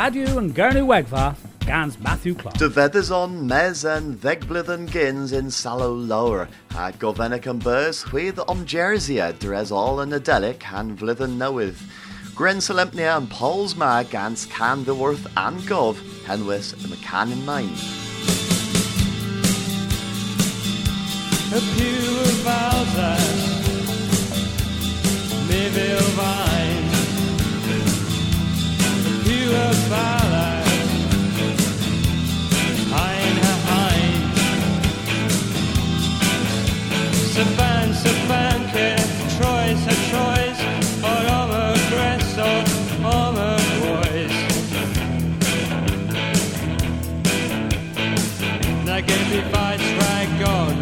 Radio and Gurnu Wegva, Gans Matthew Clark. De fedders on mes en vegblithen gins in Sallow Lower, ha Govenic and Burs, with Jersey, dres all in Adelic and vlithen knoweth. Gren Solemnia and Paul's ma gans Canderworth and Gov, henwis in the canon mine. A pure Valdas, Mayville Vine, a pure Valdas, Hein, Saban, Troyes, or Omer Gresso, Omer Boys. Nagati fights, rag on.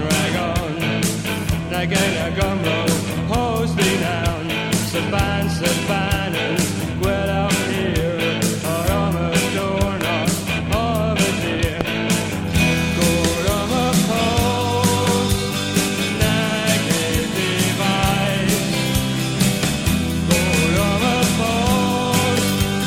Again a gumbo, hose me down, Saban, and well out here, or I'm a doorknob, or a deer. Go on a post, Nagati device. Go on a post,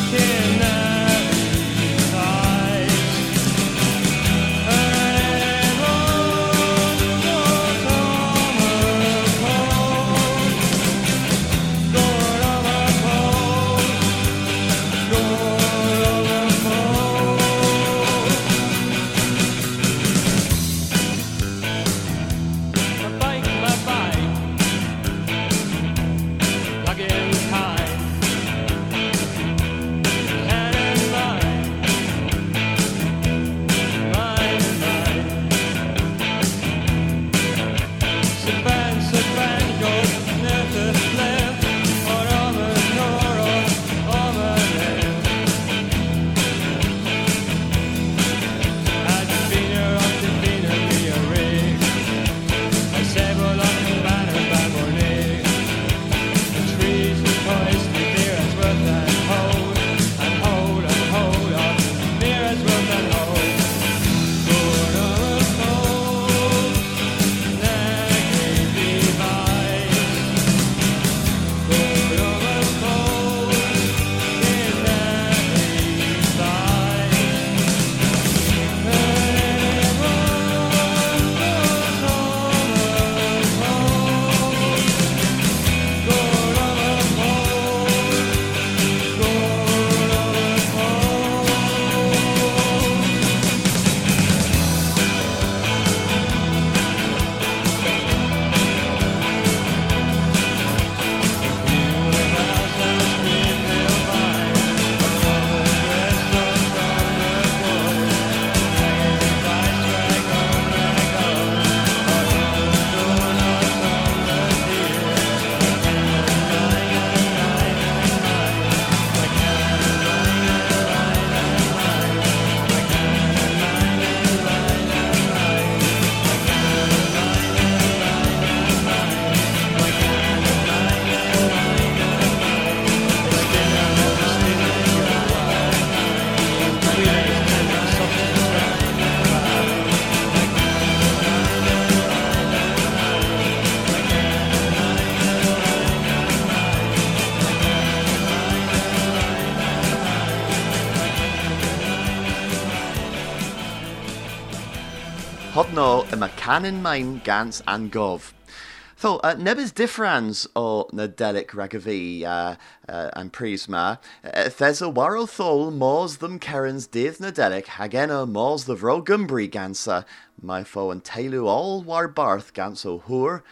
Hodno y canon mine gans and gov. So, nebys differans o Nadelic ragavi and prisma, thes a waro thol mors them kerens dydd Nadelic hagena mors the vro Gumbri gansa, my foe and tailu all war barth gans o hur,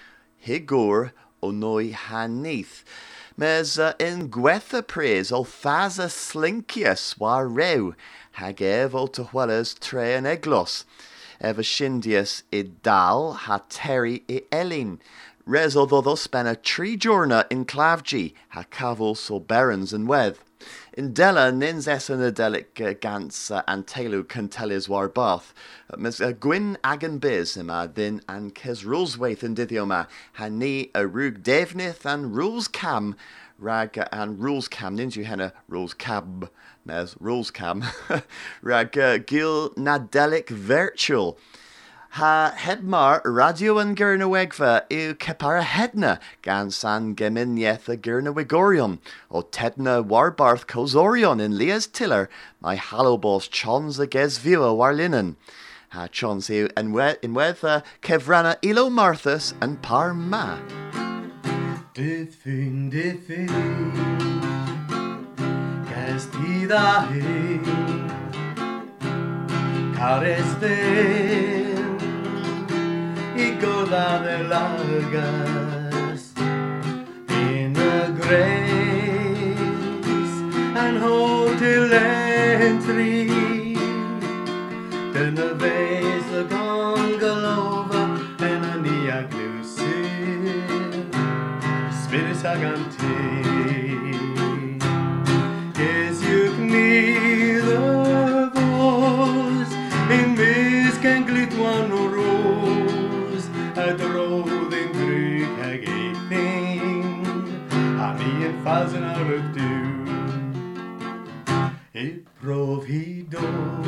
higur o noi hanith. Mes in gwetha praise o faza slinkius war rew, hagev o tuhwellas tre and eglos. Eva shindius I dal ha terry I elin. Res o ddodd spenna tri jorna in clavgi ha cavil so berens and wedd. In della nins essen adelic gans and telu cantelis war bath. Mes gwyn agan biz yma din and kes ruleswaith in dithioma ha ni a rug devnith and rules cam rag and rules cam nins you henna rules cab mes rules cam rag gil nadelic virtual. Ha hedmar radio an gyrna wegfa yw cepara hedna gan san geminieth a gyrna wigorion o tedna warbarth cosorion in Lias Tiller my hallowbos chons a gesvua warlinen. Ha chons yw unwedda cefrana ilo Marthas and par ma. Diffin, Castida he, cares ven, y goda de largas, in a grace, and hold till entry, then the vase the gongalova, and a nia glusil, spirits aganti. Fasen ar y it prof hi dod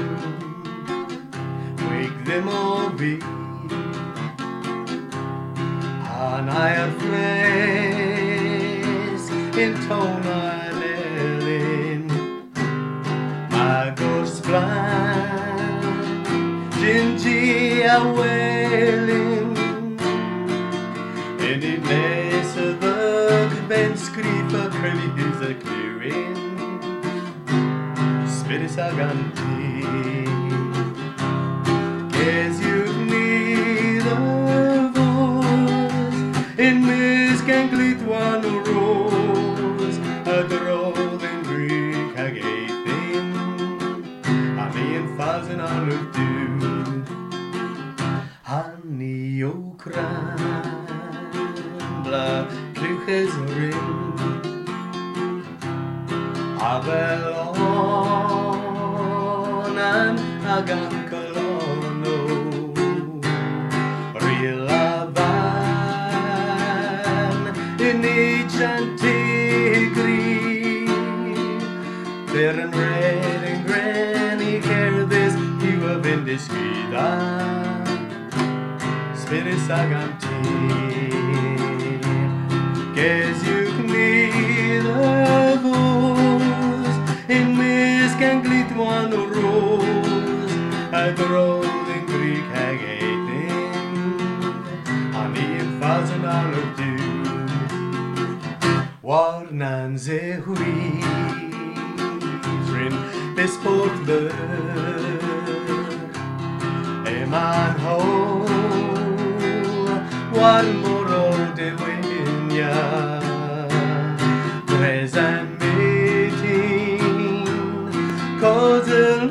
Wig ddim o fi Hanau'r ffres in tôn ar elin Magos flan Gingi a welin En I nes y ddog ben sgrif y crefydd y clywyn Spirits aganti Ges yw gnid y fos In mysg en glidwan o ros A drodd yn grych ag eithyn A mi yn ffas yn arwydd diw Hanni o cran Bla clywches ryn A fel onan ag am colono Ril a fan yn eich antigri Fer yn red yn gren I cerddus yw y fynd ysgwydda Spirits ag am ti Ges yw gnid y fos In mysg en glidwan o ros A drodd yn grych ag eithyn A ni yn ffas yn arwydd diw Warna'n ze hwyfryn Bysbod fyr Eman ho War mor o dywynia Dres yn meeting Codl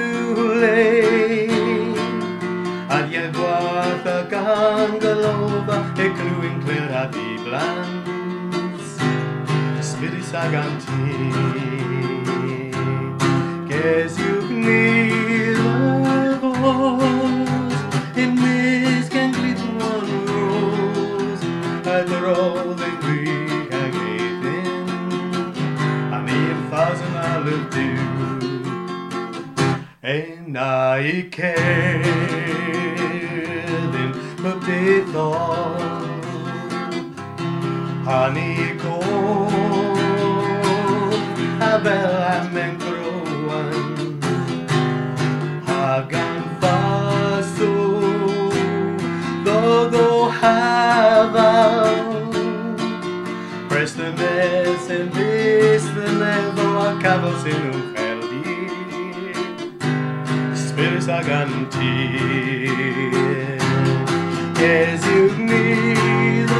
miwle Adiau gwaith a gangalofa E clwyn cler a di blans Spirits ag anti Ges yw gnid y fos In mysg en glidwan ros A drodd yn gwych ag eithyn A mi yn ffas yn alw diw Na I cerddyn y bydd o Hanni co A fel am en groan Ag am faso Ddod o hafal Preston nes yn bys yn efo A cafel sy'n nhw'n Spirits ag anti Ges yw gnid y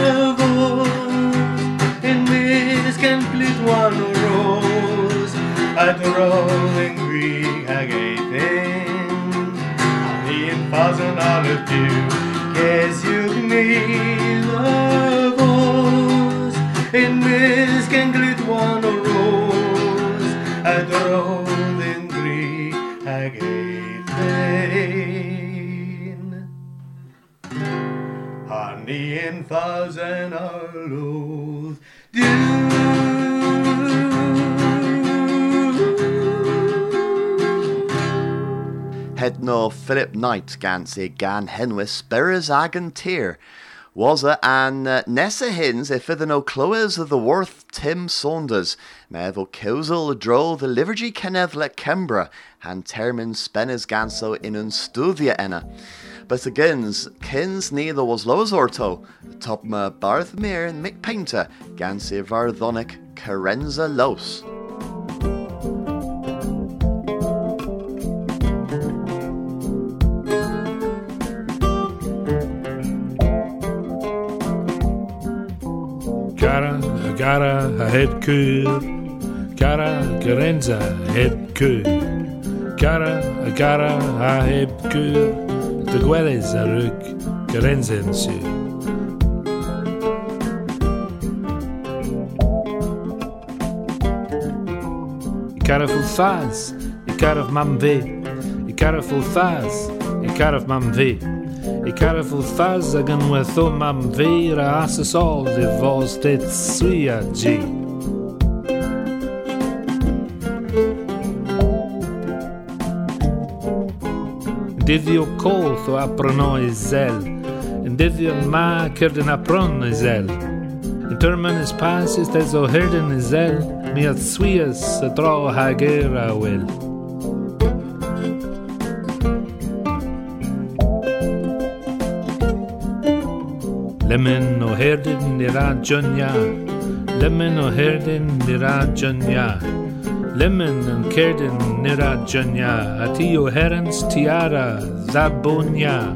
fos In mysg en glidwan o ros A drodd yn gwych ag eithyn A ni yn ffas yn arwydd diw Ges yw gnid y fos In mysg en glidwan o ros A drodd yn grych ag eithyn A ni yn ffas yn arwydd het no Philip Knight gans e gan henwys spyrres ag an tir. Was an nessa hins if the no cloes of the worth Tim Saunders, mevo Kewsel dro the livergy Kenevle Kembra, and termin spennes ganso in un studia enna. But agains, kins neither was loas orto, top ma Barth Mir and Mick Painter, gansi Vardonic Carenza Los. Gara a head cool, Gara Carenza head cool, Gara a head cool, the Gueles a rug, Carenza en su. Cara full thaz, cara of mam ve, cara full thaz, cara of mam ve. I careful thaz agan wetho mam vera asas all de vos det suia G. Diddio col tho aprono zel, and diddio ma kirden apron zel. In termen is passes des o herden zel, mi at suias a dro hagera will. Lemon o herden nira Jonya, Lemon o herden nira Jonya, Lemon and kerden nira Jonya, Ati o herens tiara zabonya.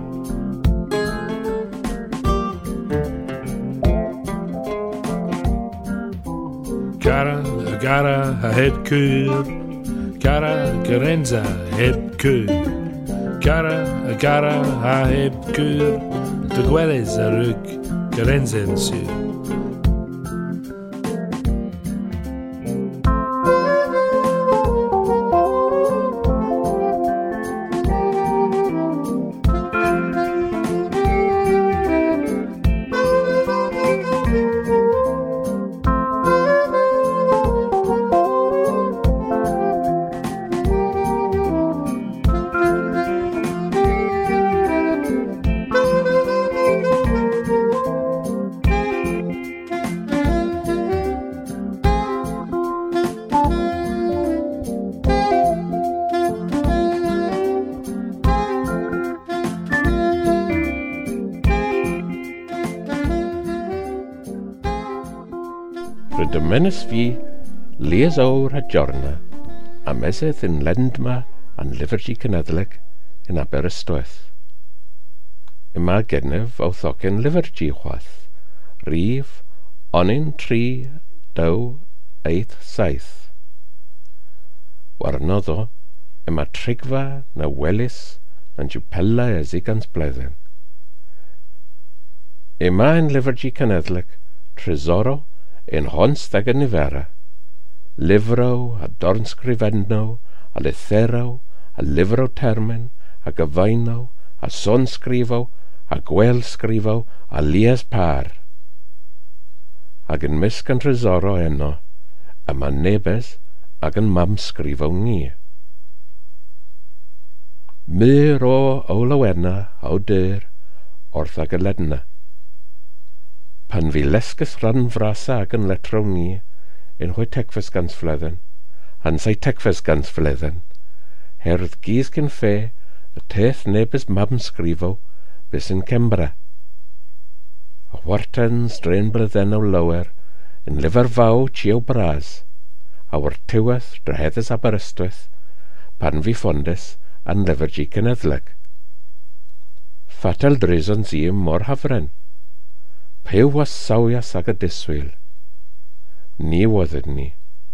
Gara a head cool, Gara Carenza head cool, Gara a head cool, the Gueles a rug. Carenza en su. Menes fi lees o'r a jorna a mesydd yn lendma an livergy Cynadleg yn Aberystwyth. Yma gennyf o thocyn livergy chwath, rif onin 3 daw 8 7. Warnoddo yma trigfa na welys na'n jwpella e zigans bledden. Yma yn livergy Cynadleg tresoro in honst ag yn nifera, livro a dornsgrifenno, a lithero, a livro termen, a gyfaino, a sonsgrifo, a gwelsgrifo, a lias par. Ag yn misg yn tresoro enno, yma nebes ag yn mamsgrifo ni. Myr o olawenna o dyr, orth ag y ledna. Pan fi lesgys rhan frasa ag yn letro ni, yn hwy tecfes gans fledden, an sai tecfes gans fledden, herdd gys gyn fe, y teth nebys mam sgrifo, bys yn Cembra. A wartan strain bledden o lower, yn lyfr faw tio bras, a war tiweth dreheddys Aberystwyth, pan fi ffondus an livergy Cynadleg. Fatal drison si mor hafren. Pew was sawias ag y diswyl. Ni woddyd ni.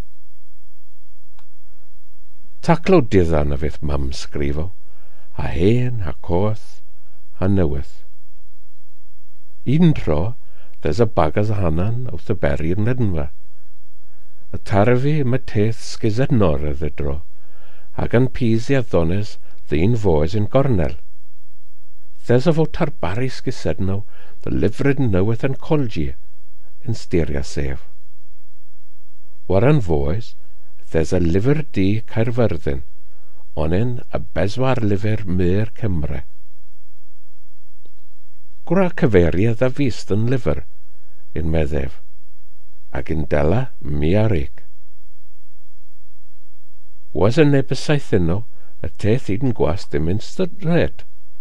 Taclo diddan a fydd mam sgrifo, a hen, a coth, a newydd. Un tro, there's a bagas a hanan wrth y beri yn lednfa. Y tarfi yma teth sgysed noredd y dro, ag an pisi a ddones ddyn foes yn gornel. There's a fo tarbari sgysedno, the livered knoweth and colgi in styria sef. Waran voice, there's a liver di Caerfyrddin, onen y beswar lyfr myr Cymru. Gwra cyfeiriad a fist yn lyfr, yn meddef, ac yn dela mi arig. Was yn neb y saith yno, y teth un gwas dim yn stydred.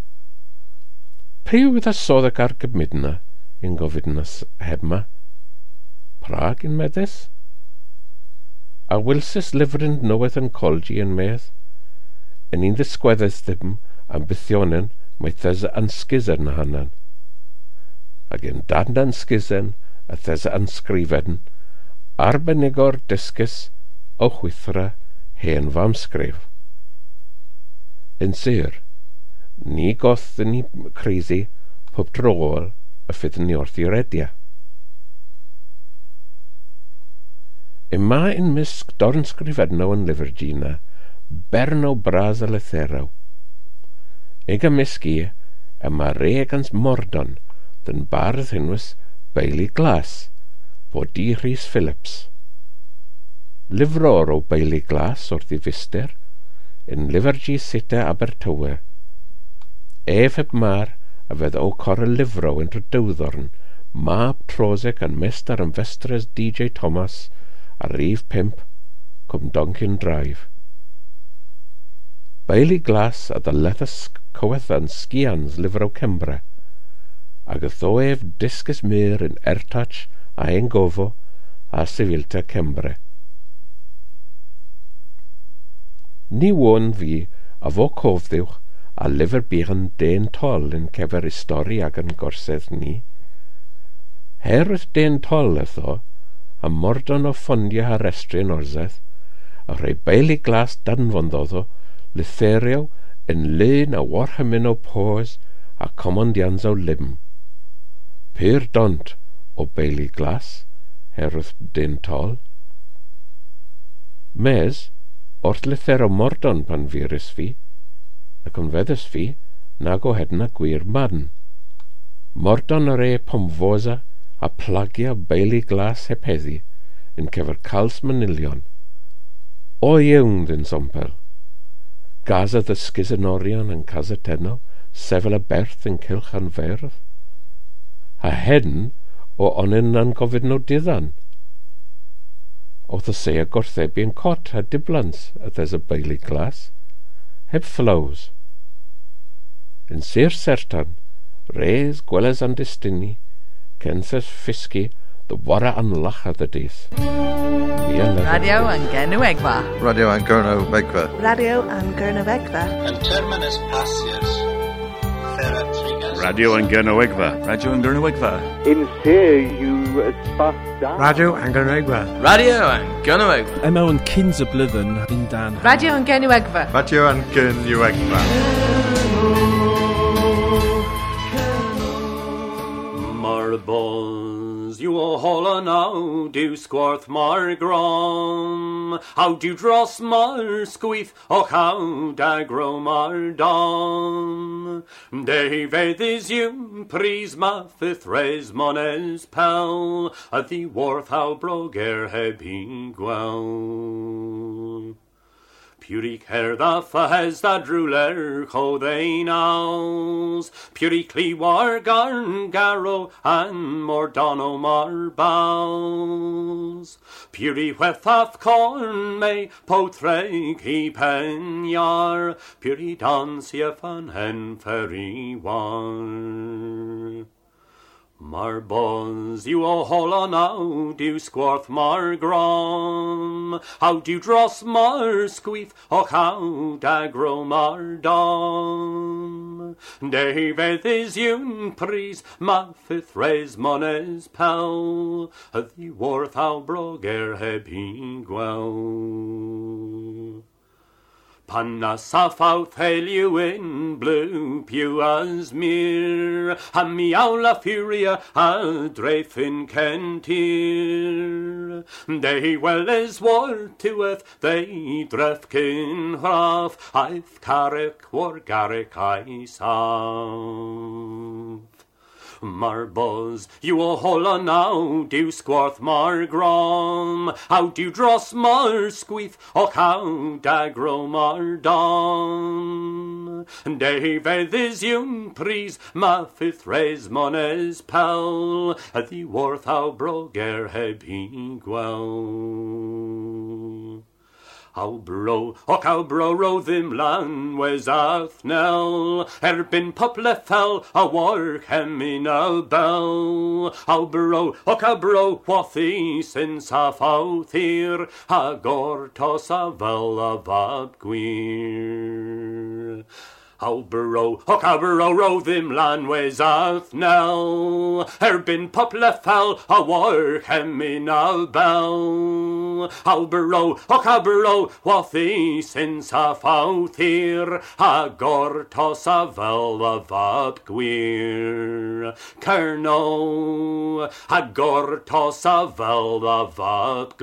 Priw ydda sodd ac ar gymydna, yn gofyd yn heb ma. Prag yn meddys? A wilsys lyfryn noweth yn colgi yn medd, yn un ddysgweddus ddim am bythionen mae thesa ansgysen hanan. Ac yn dan ansgysen a thesa ansgrifedn, arbenigor dysgus o chwythra hen fam sgrif. Yn sir, ni goth yn ni creisi pob drôl y fydd ni wrth i'r edia. Yma yn misg dorn sgrifedno yn lyfr Gina, bern o bras a letherau. Ega misg i, yma re gans mordon, dyn bardd hynwys Bailey Glass, bod di Rhys Phillips. Lyfror o Bailey Glass wrth i fister, yn lyfr G sita Abertawe. Heb mar a fedd o cor y lyfro yn rydywddorn, mab trosec yn mestar yn festres DJ Thomas a rif 5, Cwm Donkin Drive. Bailey Glass a dylethys cywethan sgians lyfr o Cembra, ag y ddoef disgus myr yn ertach a ein gofo a sifilta Cembra. Ni won fi a fo cofddiwch a lyfr bych yn den tol yn cefer istori ag yn gorsedd ni. Herwydd den tol etho, a mordon o ffondia a restrin orsedd, a rhai Bailey Glass danfondoddo, lytherio yn lyn a warhymyn o pôs a comandians o lym. Pyr dont o Bailey Glass, herwydd den tol. Mes, wrth lythero mordon pan virus fi, ac yn feddys fi, nag o hedna gwir man. Mordon ar e pomfosa a plagia Bailey Glass hepeddi yn cefer cals manilion. O iewn dyn sompel. Gaza ddysgus yn orion yn casa tenno, sefel y berth yn cilch anferdd. A hen o onen na'n gofyd no diddan. Oedd y sea gorthebu yn cot a diblans a ddes y Bailey Glass, heb flows. Yn sir sertan, res gweles an destini, censes fisgi, the wara an lachad y dydd. Radio yn Gernywegfa. Radio yn Gernywegfa. Radio yn Gernywegfa. Yn terminus pasiers, Radio yn Gernywegfa. Radio yn Gernywegfa. In here you spas down. Radio yn Gernywegfa. Radio yn Gernywegfa. Emo yn cyns y blyddyn yn dan. Radio yn Gernywegfa. Radio yn Gernywegfa. Marbons, you o holla now, do squarth mar grom. How do dross mar squeeth, och how da grow mar dom. David is you, pris ma fifth res mones pel, at the worth how broger hebi gwel. Purig her da fahes da druler cho they naus. Purig cli war garn garro and mordono mar baus. Purig wethaf corn me potreg he penyar. Purig dansia fan hen ferry war. Marbons, you o holla now, do squarth mar grom. How do dross mar squeeth, och how da grow mar dom. David is yun pris, ma fifth res mones pel, the worth how broger hebi gwel. Panna safauth heliu in blue pew as mir, a miaula furia a drefin kentir. They well as war toeth, they drefkin hraf, I've carrick war garrick I saw. mar buzz, you o holla now, do squarth mar grom, how do dross mar squeef, och how da grow mar dom. David is young pries, ma fifth res mones pal, the worth how broger heb he gwell. How bro ro them lan was athnel, bin puple fell a war heminal bell. How bro what the since half out here, a gortos a vel a bab gwir. How bro ro them lan was athnel, bin puple fell a war heminal bell. How bro what the since half out here, a gortos a vel a vab gwir. Kerno, a gortos a vel a vab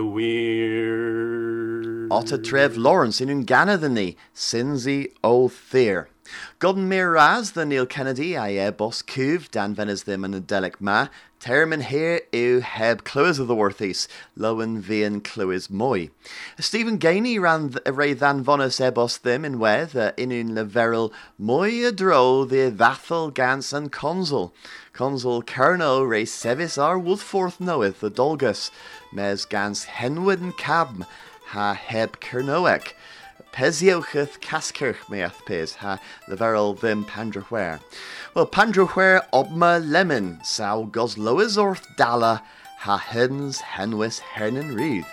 gwir. Otta Trev Lawrence in Unganadani, Sinzi O Thir. Godden Miraz the Neil Kennedy I Bos Cuv Dan Venes them and Delic Ma Termin here eu heb Clywys of the Worthies Lowen Vian Clywys Moy. Stephen Gainey ran Ray Than Vonus Ebos them in where the inun leveril Moy adro the Vathel Gans and Consul. Consul Kerno Ray Sevis ar Woodforth knoweth the Dolgus Mes Gans Henwood and Cab ha heb Kernoek. Peziocheth Caskirch meath pes ha the veril vim Pandraware. Well, Pandraware obma lemon, sow gosloas orth dalla ha hens henwis hernan reed.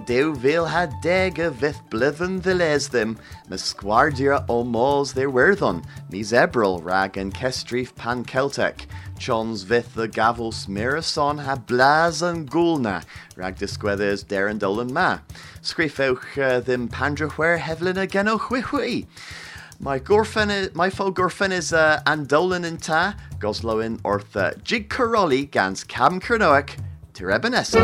dew veel ha deg a vith blithen the les them, me squardira o mos their werthon, mis ebril rag and kestrif pan Celtic, chons vith the gavel smirason ha blaz and gulna, rag disquethers derendol and ma, scrifeuch them pandrahwer hevlin again o hui. My fo gorfen is Andolin in ta, Goslowin ortha Jig Caroli gans Cam Kernoak, Terebenessa.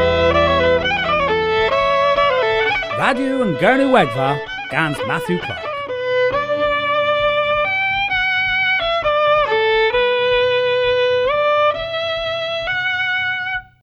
Radio and Gurney Wegva, Gans Matthew Clark.